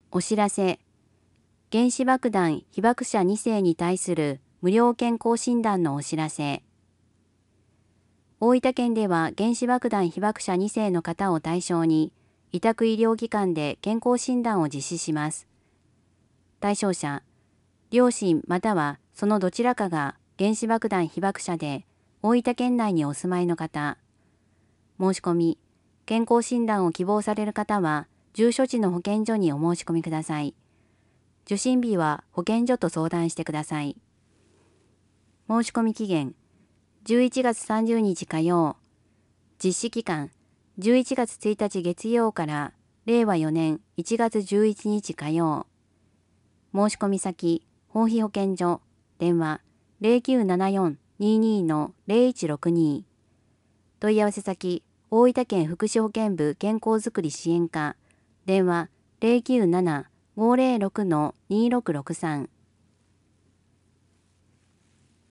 お知らせ。原子爆弾被爆者2世に対する無料健康診断のお知らせ。大分県では原子爆弾被爆者2世の方を対象に、委託医療機関で健康診断を実施します。対象者、両親またはそのどちらかが原子爆弾被爆者で大分県内にお住まいの方。申し込み、健康診断を希望される方は、住所地の保健所にお申し込みください。受診日は保健所と相談してください。申し込み期限、11月30日火曜。実施期間、11月1日月曜から令和4年1月11日火曜。申し込み先、本費保健所、電話0974-22-0162。問い合わせ先、大分県福祉保健部健康づくり支援課、電話097506-2663。